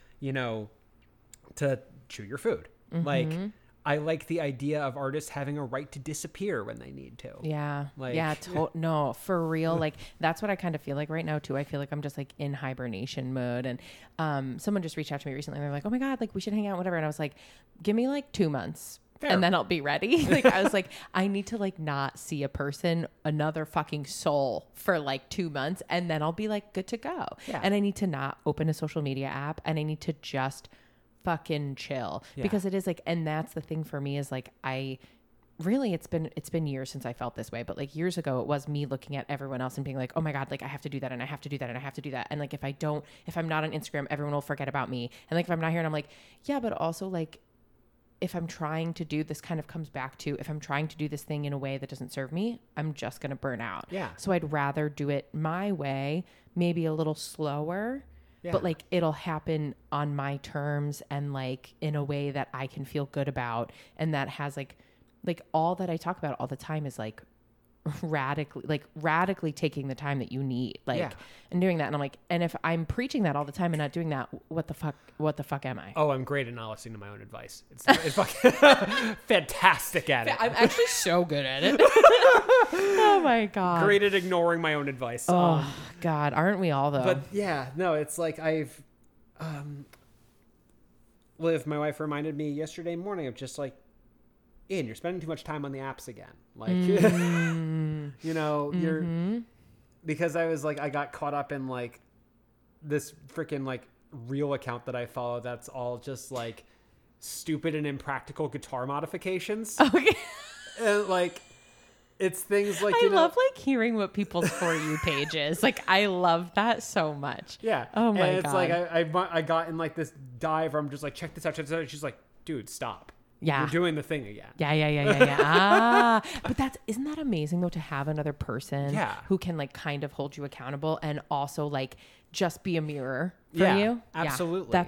to chew your food. Like, I like the idea of artists having a right to disappear when they need to. Yeah. Like, yeah. No, for real. Like, that's what I kind of feel like right now too. I feel like I'm just like in hibernation mode. And someone just reached out to me recently. They're like, oh my God, like we should hang out, whatever. And I was like, give me like 2 months. Fair. And then I'll be ready. Like, I was like, I need to like not see a person, another fucking soul for like 2 months. And then I'll be like good to go. Yeah. And I need to not open a social media app, and I need to just fucking chill, because it is like, and that's the thing for me is like, it's been years since I felt this way, but like years ago, it was me looking at everyone else and being like, oh my God, like I have to do that, and I have to do that, and I have to do that. And like, if I'm not on Instagram, everyone will forget about me. And like, if I'm not here, and I'm like, yeah, but also like, if I'm trying to do this, kind of comes back to, if I'm trying to do this thing in a way that doesn't serve me, I'm just going to burn out. Yeah. So I'd rather do it my way, maybe a little slower, but like it'll happen on my terms, and like in a way that I can feel good about. And that has like all that I talk about all the time is like radically taking the time that you need, and doing that. And I'm like, and if I'm preaching that all the time and not doing that, what the fuck am I? Oh, I'm great at not listening to my own advice. It's fucking fantastic at it. I'm actually so good at it. Oh my God. Great at ignoring my own advice. Oh God. Aren't we all though? But yeah, no, it's like Liv, my wife, reminded me yesterday morning of just like, Ian, you're spending too much time on the apps again. Like, you're, because I was like, I got caught up in like this freaking like reel account that I follow. That's all just like stupid and impractical guitar modifications. Okay. And like, it's things like, I love like hearing what people's For You page is. Like, I love that so much. Yeah. Oh my God. And it's like, I got in like this dive where I'm just like, check this out. And she's like, dude, stop. Yeah. You're doing the thing again. Yeah. But isn't that amazing though, to have another person who can like kind of hold you accountable, and also like just be a mirror for you? Absolutely. Yeah.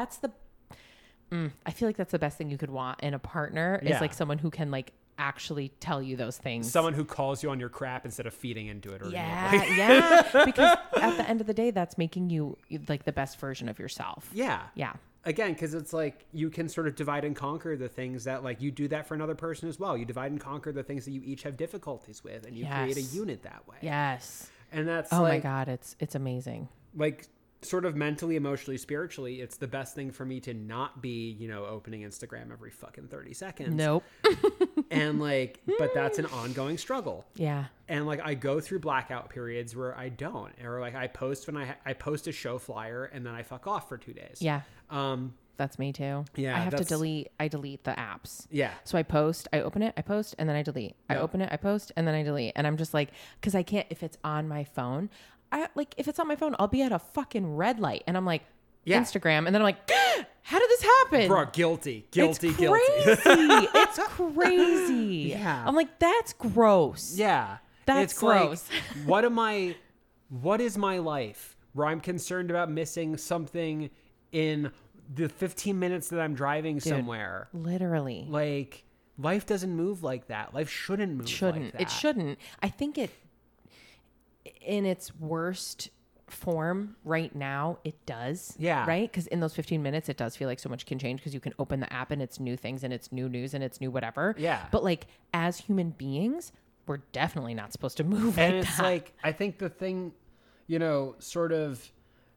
I feel like that's the best thing you could want in a partner, is like someone who can like actually tell you those things. Someone who calls you on your crap instead of feeding into it. Yeah. Because at the end of the day, that's making you like the best version of yourself. Yeah. Yeah. Again, because it's like you can sort of divide and conquer the things that like you do that for another person as well. You divide and conquer the things that you each have difficulties with, and you create a unit that way. Yes. And that's my God, it's amazing. Like sort of mentally, emotionally, spiritually, it's the best thing for me to not be, opening Instagram every fucking 30 seconds. Nope. And like, but that's an ongoing struggle. Yeah. And like, I go through blackout periods where I don't, or like I post when I post a show flyer and then I fuck off for 2 days. Yeah. That's me too. Yeah. I have to delete the apps. Yeah. So I post, I open it, I post, and then I delete. I open it, I post, and then I delete. And I'm just like, cause I can't, if it's on my phone, if it's on my phone, I'll be at a fucking red light and I'm like, Instagram. And then I'm like, how did this happen? Bro, guilty. It's It's crazy. Yeah. I'm like, that's gross. Yeah. That's gross. Like, what is my life where I'm concerned about missing something in the 15 minutes that I'm driving somewhere? Literally. Like, life doesn't move like that. Life shouldn't move like that. It shouldn't. I think it, in its worst form right now, it does. Yeah. Right? Because in those 15 minutes, it does feel like so much can change because you can open the app and it's new things and it's new news and it's new whatever. Yeah. But like, as human beings, we're definitely not supposed to move and like it's that. like, I think the thing, sort of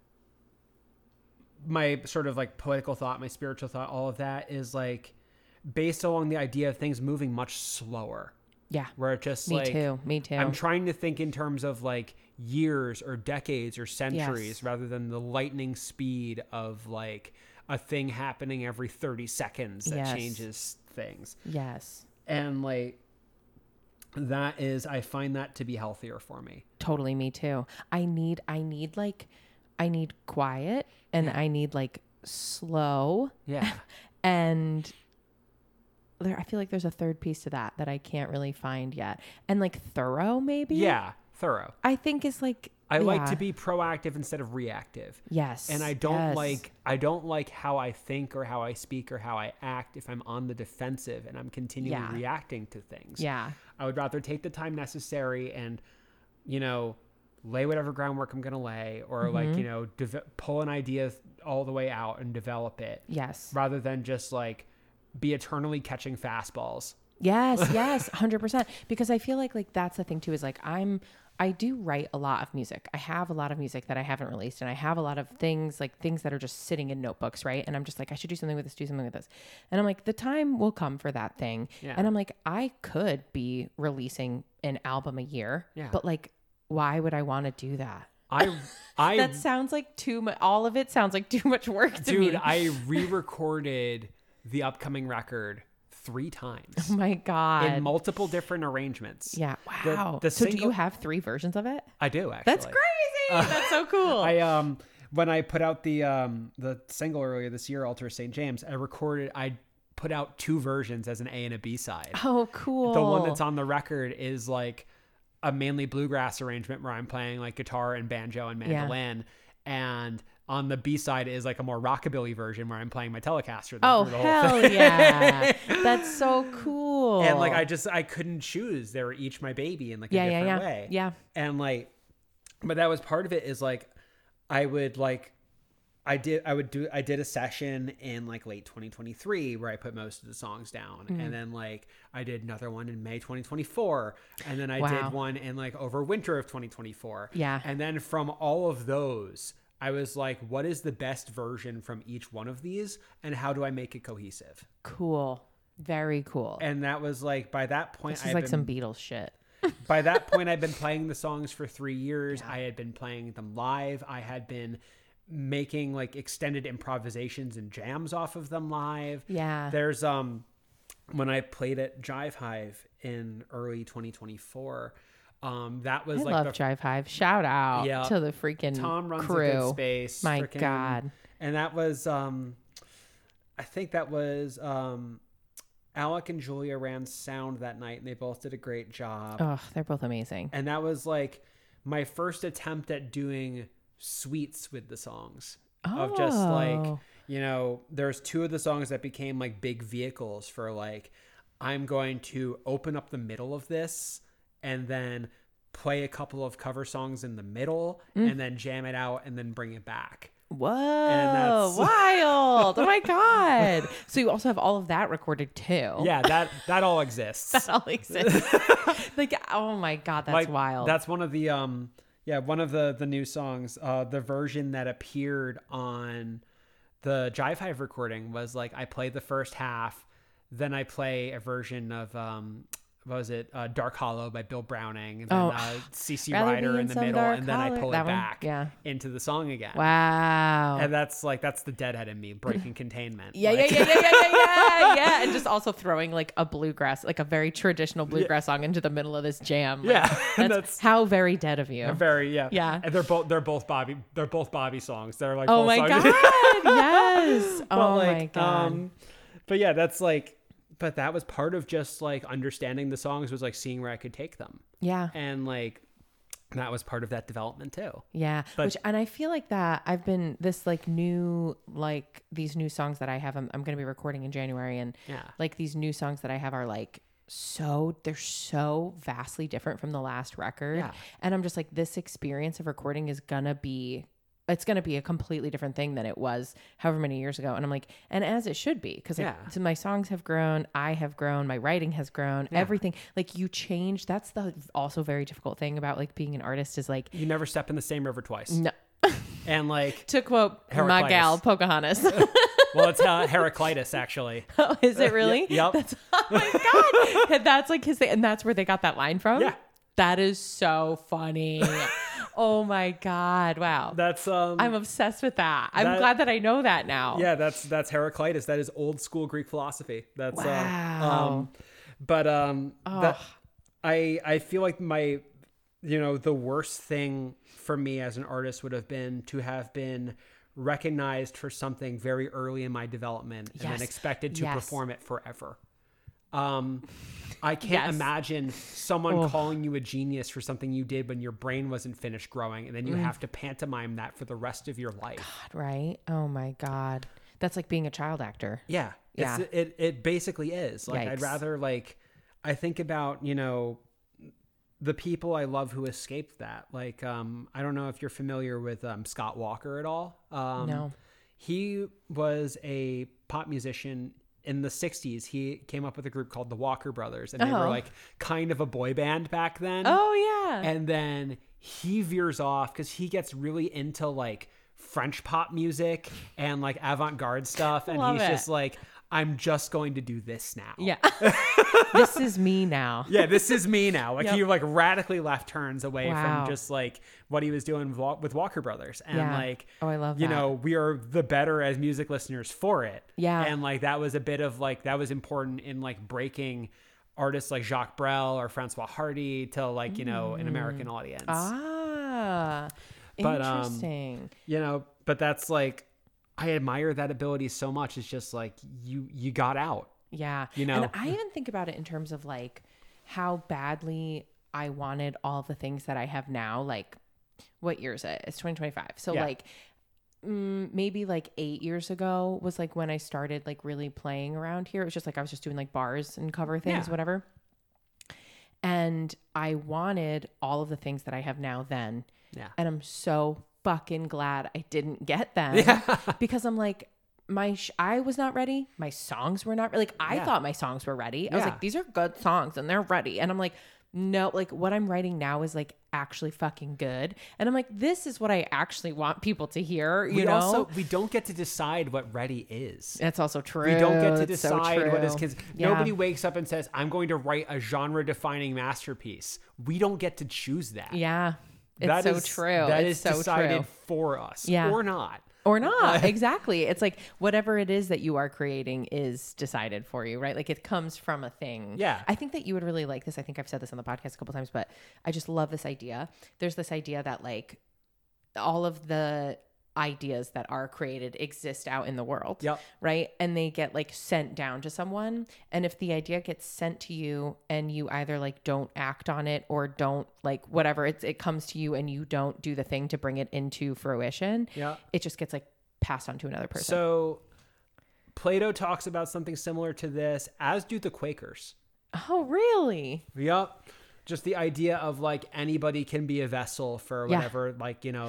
my sort of like political thought, my spiritual thought, all of that is like based along the idea of things moving much slower. Yeah. Where it just Me too. I'm trying to think in terms of like years or decades or centuries rather than the lightning speed of like a thing happening every 30 seconds that changes things. Yes. And like, I find that to be healthier for me. Totally. Me too. I need quiet and I need like slow. Yeah. And I feel like there's a third piece to that I can't really find yet. And like thorough, maybe? Yeah, thorough. I think is like... I like to be proactive instead of reactive. Yes. And I don't like how I think or how I speak or how I act if I'm on the defensive and I'm continually reacting to things. Yeah. I would rather take the time necessary and, lay whatever groundwork I'm going to lay or pull an idea all the way out and develop it. Yes. Rather than just like be eternally catching fastballs. Yes, 100%. Because I feel like that's the thing too, is like I do write a lot of music. I have a lot of music that I haven't released and I have a lot of things that are just sitting in notebooks, right? And I'm just like, I should do something with this, And I'm like, the time will come for that thing. Yeah. And I'm like, I could be releasing an album a year, but like, why would I want to do that? That sounds like too much. All of it sounds like too much work to me. Dude, I re-recorded the upcoming record 3 times. Oh my God. In multiple different arrangements. Yeah. Wow. The so single, do you have 3 versions of it? I do, actually. That's crazy. That's so cool. When I put out the single earlier this year, Altar of St. James, I put out 2 versions as an A and a B side. Oh, cool. The one that's on the record is like a mainly bluegrass arrangement where I'm playing like guitar and banjo and mandolin. And on the B side is like a more rockabilly version where I'm playing my Telecaster. Oh, hell yeah. That's so cool. And like, I couldn't choose. They were each my baby in like a different way. Yeah. And like, but that was part of it is like, I did a session in like late 2023 where I put most of the songs down. Mm-hmm. And then like I did another one in May 2024. And then I did one in like over winter of 2024. Yeah. And then from all of those, I was like, what is the best version from each one of these? And how do I make it cohesive? Cool. Very cool. And that was like, by that point, this is like some Beatles shit. By that point, I'd been playing the songs for 3 years. Yeah. I had been playing them live. I had been making like extended improvisations and jams off of them live. Yeah. There's when I played at Jive Hive in early 2024, that was I love Jive Hive. Shout out to the freaking Tom runs crew. a good space. My God. And that was I think that was Alec and Julia ran sound that night and they both did a great job. Oh, they're both amazing. And that was like my first attempt at doing suites with the songs of just like, there's 2 of the songs that became like big vehicles for like, I'm going to open up the middle of this and then play a couple of cover songs in the middle and then jam it out and then bring it back. Whoa, wild. Oh my God. So you also have all of that recorded too. Yeah, that all exists. That all exists. Like, oh my God, that's wild. That's one of the one of the new songs. The version that appeared on the Jive Hive recording was like, I play the first half, then I play a version of what was it? Dark Hollow by Bill Browning, and then CC Rider in the middle, and then I pull it back into the song again. Wow. And that's the deadhead in me breaking containment. Yeah. And just also throwing like a bluegrass, like a very traditional bluegrass song into the middle of this jam. Like, that's how very dead of you. Very, yeah. And they're both Bobby songs. They're like, oh both my songs. God, yes. Oh my God. But yeah, that's like. But that was part of just like understanding the songs, was like seeing where I could take them. Yeah. And like that was part of that development too. Yeah. And I feel like that I've been this like new, like these new songs that I have, I'm going to be recording in January. And like these new songs that I have are like, they're so vastly different from the last record. Yeah. And I'm just like, this experience of recording is going to be a completely different thing than it was however many years ago. And I'm like, and as it should be, because so my songs have grown, I have grown, my writing has grown, everything. Like you change. That's the also very difficult thing about like being an artist is like you never step in the same river twice. No. And like to quote my gal Pocahontas. Well, it's Heraclitus actually. Oh, is it really? Yep. Oh my God. That's like his thing, and that's where they got that line from. Yeah. That is so funny. Oh my God. Wow. That's I'm obsessed with that. I'm glad that I know that now. Yeah, that's Heraclitus. That is old school Greek philosophy. That's wow. I feel like the worst thing for me as an artist would have been to have been recognized for something very early in my development and then expected to perform it forever. I can't imagine someone calling you a genius for something you did when your brain wasn't finished growing, and then you have to pantomime that for the rest of your life. God, right? Oh my God. That's like being a child actor. Yeah. Yeah. It basically is. Like, Yikes. I'd rather I think about, the people I love who escaped that. Like, I don't know if you're familiar with Scott Walker at all. No. He was a pop musician in the 60s. He came up with a group called the Walker Brothers, and they were like kind of a boy band back then. Oh yeah. And then he veers off because he gets really into like French pop music and like avant-garde stuff. And he's just like, I'm just going to do this now. Yeah. This is me now. Yeah, this is me now. Like he like radically left turns away from just like what he was doing with Walker Brothers. And like, I love that. We are the better as music listeners for it. Yeah. And like, that was a bit of like, that was important in like breaking artists like Jacques Brel or Francois Hardy to like, an American audience. Interesting. But that's like, I admire that ability so much. It's just like you got out. Yeah. And I even think about it in terms of like how badly I wanted all the things that I have now. Like, what year is it? It's 2025. So like maybe like 8 years ago was like when I started like really playing around here. It was just like I was just doing like bars and cover things, whatever. And I wanted all of the things that I have now then. Yeah. And I'm so fucking glad I didn't get them because I'm like, I was not ready. My songs were not like, I thought my songs were ready. I was like, these are good songs and they're ready. And I'm like, no, like what I'm writing now is like actually fucking good. And I'm like, this is what I actually want people to hear. We don't get to decide what ready is. That's also true. We don't get to decide what is, because nobody wakes up and says, I'm going to write a genre defining masterpiece. We don't get to choose that. Yeah. It's true. That is decided for us or not. Or not. Exactly. It's like whatever it is that you are creating is decided for you, right? Like it comes from a thing. Yeah. I think that you would really like this. I think I've said this on the podcast a couple times, but I just love this idea. There's this idea that like all of the ideas that are created exist out in the world, right? And they get like sent down to someone. And if the idea gets sent to you and you either like don't act on it or don't like whatever, it comes to you and you don't do the thing to bring it into fruition, it just gets like passed on to another person. So Plato talks about something similar to this, as do the Quakers. Oh, really? Yep. Just the idea of like anybody can be a vessel for whatever, like,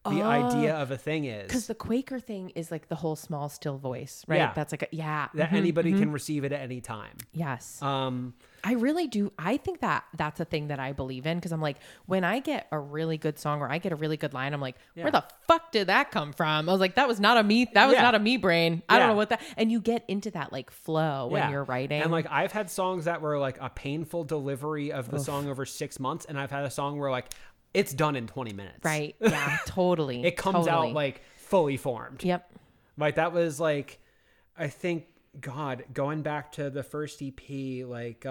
the idea of a thing is. Because the Quaker thing is like the whole small, still voice, right? Yeah. That's like, that anybody can receive it at any time. Yes. I really do. I think that that's a thing that I believe in, because I'm like, when I get a really good song or I get a really good line, I'm like, where the fuck did that come from? I was like, that was not a me. That was not a me brain. I don't know what that. And you get into that like flow when you're writing. And like I've had songs that were like a painful delivery of the song over 6 months, and I've had a song where like it's done in 20 minutes. Right. Yeah. Totally. It comes out like fully formed. Yep. Like that was like, I think, God, going back to the first EP, like,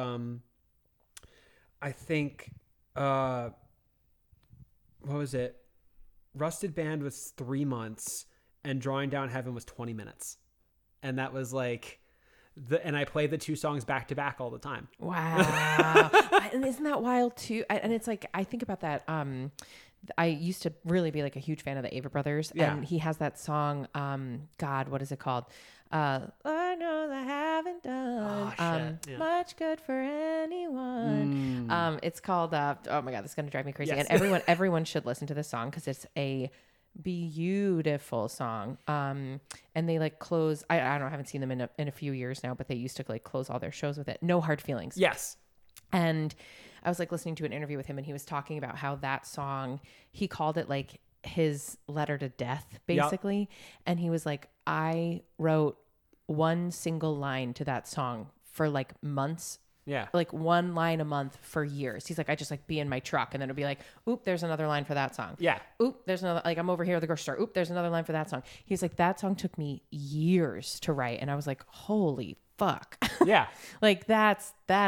I think, what was it? Rusted Band was 3 months and Drawing Down Heaven was 20 minutes. And that was like, and I played the 2 songs back to back all the time. Wow. And isn't that wild too? And it's like, I think about that. I used to really be like a huge fan of the Avett Brothers, and he has that song. God, what is it called? I know I haven't done much good for anyone. It's called. Oh my God, this is gonna drive me crazy. Yes. And everyone should listen to this song because it's a beautiful song. And they like close. I don't know. I haven't seen them in a few years now, but they used to like close all their shows with it. No Hard Feelings. Yes. And I was like listening to an interview with him, and he was talking about how that song, he called it like his letter to death, basically. Yep. And he was like, I wrote one single line to that song for like months. Yeah. Like one line a month for years. He's like, I just like be in my truck, and then it'll be like, oop, there's another line for that song. Yeah. Oop, there's another, like I'm over here at the grocery store. Oop, there's another line for that song. He's like, that song took me years to write. And I was like, holy fuck. Yeah. Like that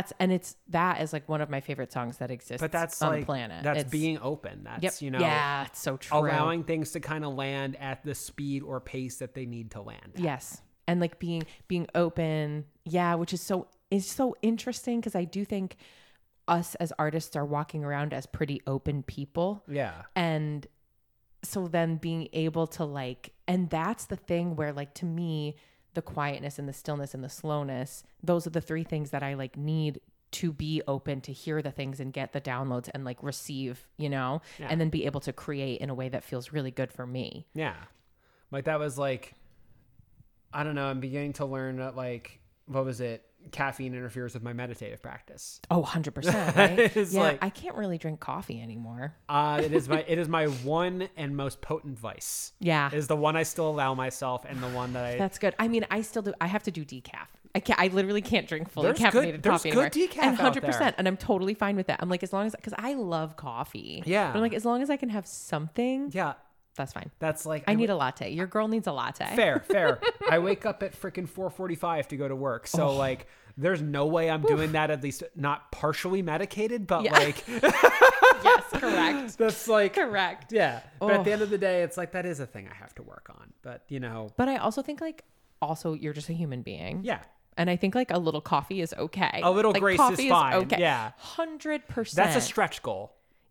is like one of my favorite songs that exists but that's on like, the planet. That's being open. That's, you know, yeah, it's so true. Allowing things to kind of land at the speed or pace that they need to land at. Yes. And like being open. Yeah. Which is so interesting, because I do think us as artists are walking around as pretty open people. Yeah. And so then being able to like, and that's the thing where like, to me, the quietness and the stillness and the slowness, those are the 3 things that I like need to be open to hear the things and get the downloads and like receive, you know, and then be able to create in a way that feels really good for me. Yeah. Like that was like, I don't know. I'm beginning to learn that like, what was it? Caffeine interferes with my meditative practice. Oh, 100%. Right? Yeah. Like, I can't really drink coffee anymore. It is my one and most potent vice. Yeah. It is the one I still allow myself, and the one that That's good. I mean, I still do. I have to do decaf. I literally can't drink fully caffeinated coffee anymore. There's good decaf and 100%, out there. and I'm totally fine with that. I'm like, as long as, because I love coffee. Yeah. But I'm like, as long as I can have something. Yeah. That's fine. That's like, I need a latte. Your girl needs a latte. Fair. I wake up at freaking 4:45 to go to work. So like, there's no way I'm doing that, at least not partially medicated, but like. Yes, correct. That's like. Correct. Yeah. But at the end of the day, it's like, that is a thing I have to work on. But, you know. But I also think like, you're just a human being. Yeah. And I think like a little coffee is okay. A little like, grace is fine. Okay. Yeah. 100%. That's a stretch goal.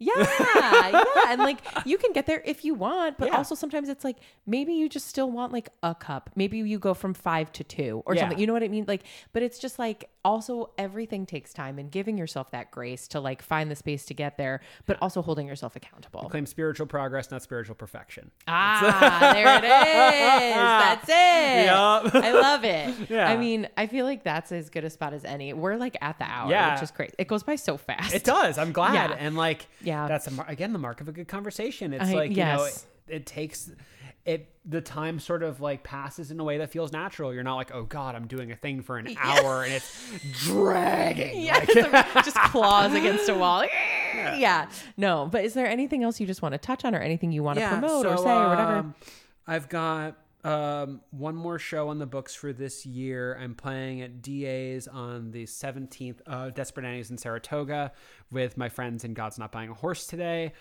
Yeah. And like you can get there if you want, but also sometimes it's like maybe you just still want like a cup. Maybe you go from 5 to 2 or something. You know what I mean? Like, but it's just like also everything takes time, and giving yourself that grace to like find the space to get there, but also holding yourself accountable. I claim spiritual progress, not spiritual perfection. There it is. That's it. Yep. I love it. Yeah. I mean, I feel like that's as good a spot as any. We're like at the hour, which is great. It goes by so fast. It does. I'm glad. Yeah. And like, yeah, that's again the mark of a good conversation. It's like, you know, it takes it. The time sort of like passes in a way that feels natural. You're not like, oh God, I'm doing a thing for an hour and it's dragging. Yeah, like, just claws against a wall. Yeah. No, but is there anything else you just want to touch on, or anything you want to promote or say or whatever? I've got one more show on the books for this year. I'm playing at DA's on the 17th, Desperate Annies in Saratoga, with my friends in God's Not Buying a Horse today.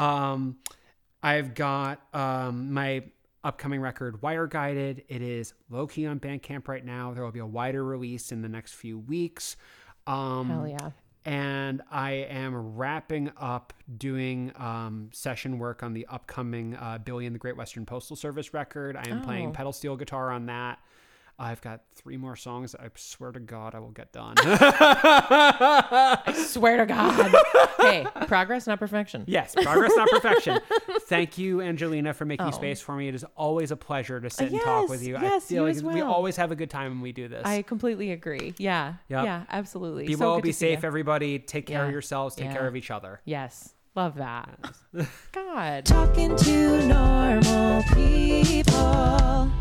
I've got my upcoming record, Wire Guided. It is low-key on Bandcamp right now. There will be a wider release in the next few weeks. Hell yeah. And I am wrapping up doing session work on the upcoming Billy and the Great Western Postal Service record. I am playing pedal steel guitar on that. I've got 3 more songs. I swear to God, I will get done. I swear to God. Hey, progress, not perfection. Yes, progress, not perfection. Thank you, Angelina, for making space for me. It is always a pleasure to sit and talk with you. Yes, I feel you like as well. we always have a good time when we do this. I completely agree. Yeah. Yep. Yeah, absolutely. Be So well, good be to see safe, you. everybody. Take care of Yeah. yourselves. Take Yeah. care of each other. Yes. Love that. God. Talking to normal people.